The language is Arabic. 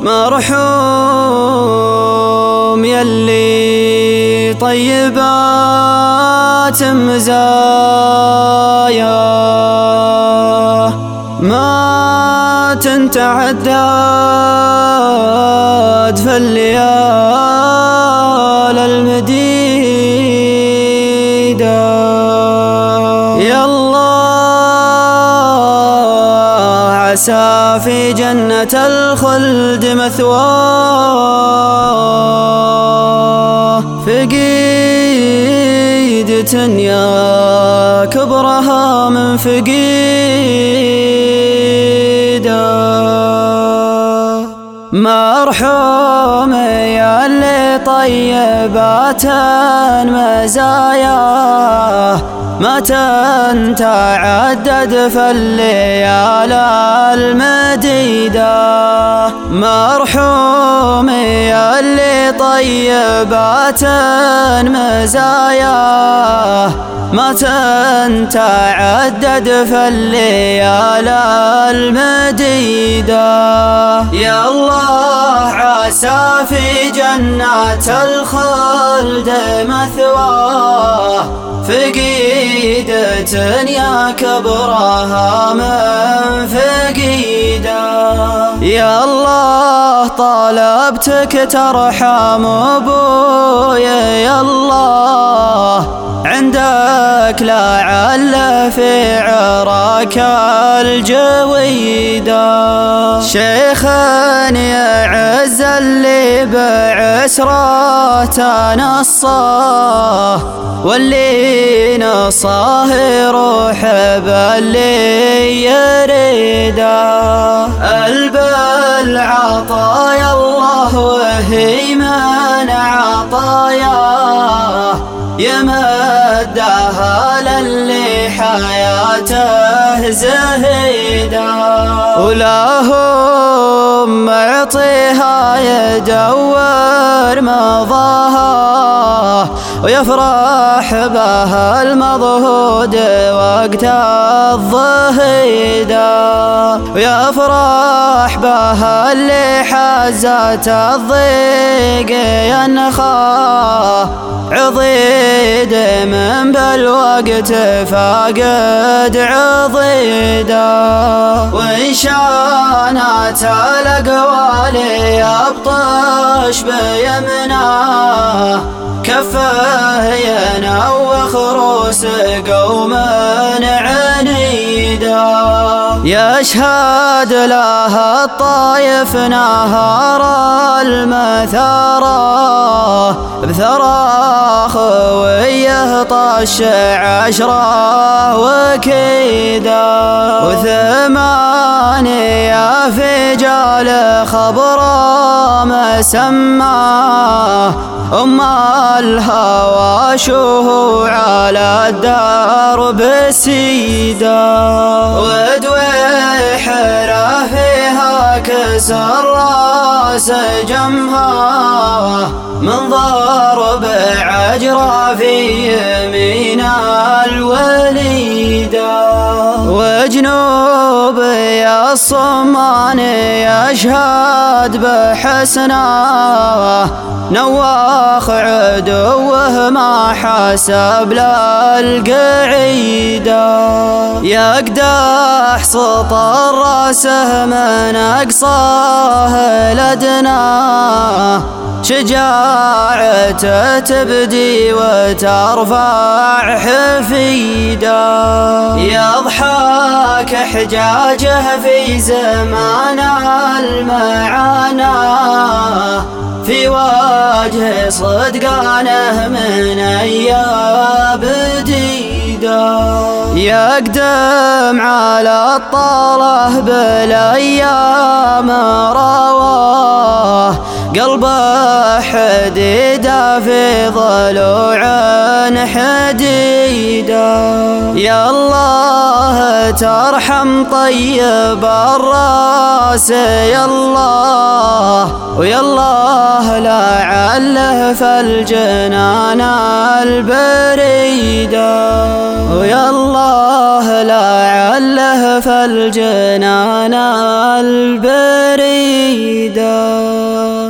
مرحوم يلي طيبات مزايا ما تنتعداد في الليال المديدة. يا الله عسى في جنة الخلد مثواه، فقيدة يا كبرها من فقيدة. مرحوم يا اللي طيبات مزاياه ما تنتعدد في الليال المديدة. مرحوم يا اللي طيبات مزاياه ما تنتعدد في الليال المديدة. يا الله عسى في جنات الخلد مثواه، فقيدة يا كبرها من فقيدة. يا الله طلبتك ترحم أبويا، يا الله عندك لعل في عراك الجويدة. شيخا يعز اللي بعسراته نصاه، واللي نصاه يروح باللي يريده. العطايا الله وهي من عطاياه، يمدها للي حياته زهيدة. ولهم اعطيها يدور مضاها، ويفرح بها المضهود وقت الضهيدة. ويفرح بها اللي حزت الضيق ينخاه، عضيد من بالوقت فاقد عضيده. وإن شانت الأقوال يبطش بيمناه، كفه ينوخ رؤوس قوم عنيدا. يشهد لها الطايف نهار المثارة، بثرى خويه طش 10 وكيدا. وثمانية في جال خبره ما سماه، أم الهوى شهو على الدرب سيدا. ودوي حرة فيها كسر راس جمها، من ضرب عجرة في يمين الوليدة. وجنوب يا الصمان يشهد بحسناه، نواخ عدوه ما حسب للقعيدة. يقدح سطر راسه من أقصاه لدناه، شجاعته تبدي وترفع حفيده. يضحك حجاجه في زمان المعاناة، في وجه صدقانه من أيام بديده. يقدم على الطاله بالأيام رواه، قلبه حديده في ضلوع حديده. يا الله ترحم طيب الراس، يا الله ويا الله لعله في الجنان البريده. ويا الله لعله في الجنان البريده. نريده.